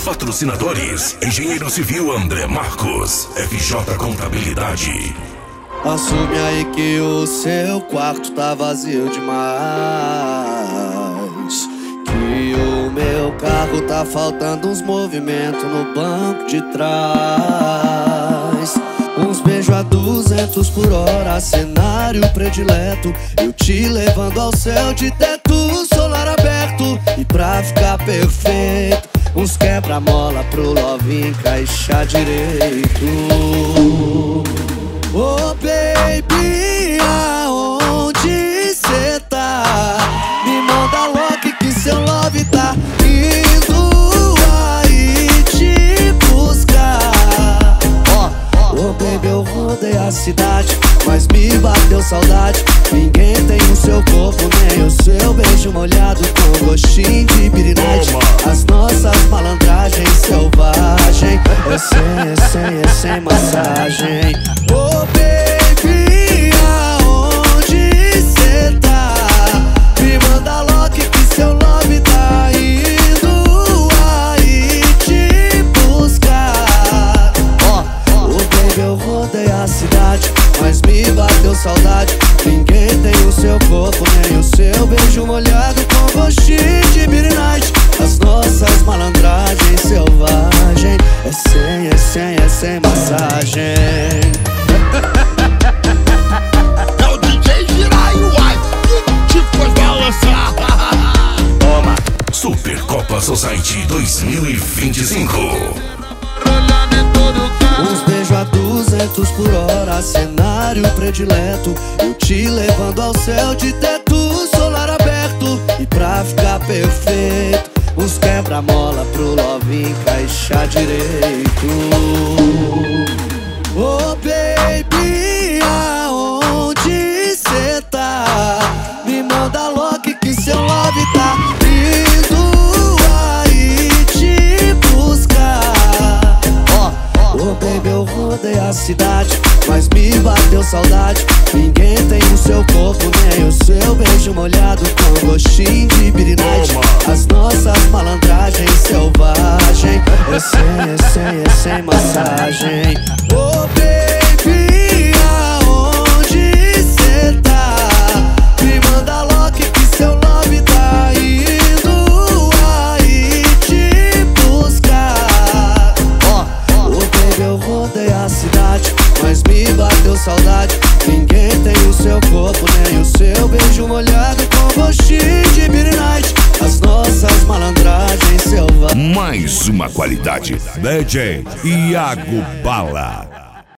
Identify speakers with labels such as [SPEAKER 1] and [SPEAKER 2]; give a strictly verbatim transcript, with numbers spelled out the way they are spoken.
[SPEAKER 1] Patrocinadores: Engenheiro Civil André Marcos, F J Contabilidade.
[SPEAKER 2] Assume aí que o seu quarto tá vazio demais, que o meu carro tá faltando uns movimentos no banco de trás. Uns beijos a duzentos por hora, cenário predileto, eu te levando ao céu de teto solar aberto. E pra ficar perfeito, uns quebra-mola pro love encaixar direito. Oh baby, aonde cê tá? Me manda logo que seu love tá indo aí te buscar. Oh baby, eu rodei a cidade, mas me bateu saudade. Ninguém tem o seu corpo, nem o seu beijo molhado com gostinho de pirinete. As nossas malandragens selvagem, é sem, é sem, é sem massagem. Oh baby, aonde cê tá? Me manda logo que seu love tá indo aí te buscar. Oh baby, eu rodei a cidade, mas me bateu saudade. Ninguém tem o seu corpo, nem o seu beijo molhado com gostinho de midnight. As nossas malandragens selvagem, é sem, é sem, é sem massagem.
[SPEAKER 3] É o D J Jiraiya, uai, que te faz balançar.
[SPEAKER 1] Toma! Supercopa Society dois mil e vinte e cinco.
[SPEAKER 2] Uns beijos a duzentos por hora, cenário predileto, eu te levando ao céu de teto solar aberto. E pra ficar perfeito, uns quebra-mola pro love encaixar direito. Oh baby, aonde cê tá? Me manda logo que seu love tá indo aí te buscar. Oh baby, eu rodei a cidade, mas me bateu saudade. Ninguém tem o seu corpo, nem o seu beijo molhado com gostinho de pirinite. As nossas malandragens selvagem, é sem, é sem, é sem massagem. Oh baby, aonde cê tá? Me manda logo que seu love tá indo aí te buscar. Oh baby, eu rodei a cidade, mas me bateu saudade. Ninguém tem o seu corpo, nem o seu beijo molhado com gostinho de midnight. As nossas malandragens selvagens.
[SPEAKER 1] Mais uma qualidade. D J Iago Bala.